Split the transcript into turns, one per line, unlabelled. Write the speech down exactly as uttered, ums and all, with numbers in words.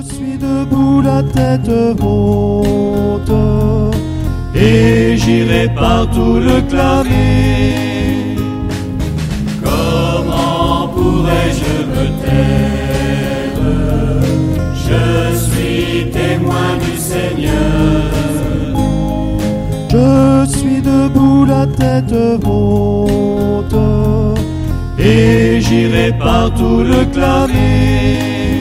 suis debout la tête haute, et j'irai partout le clamer. Comment pourrais-je me taire? Je suis témoin du Seigneur. Je suis debout la tête haute, et j'irai partout le clamer.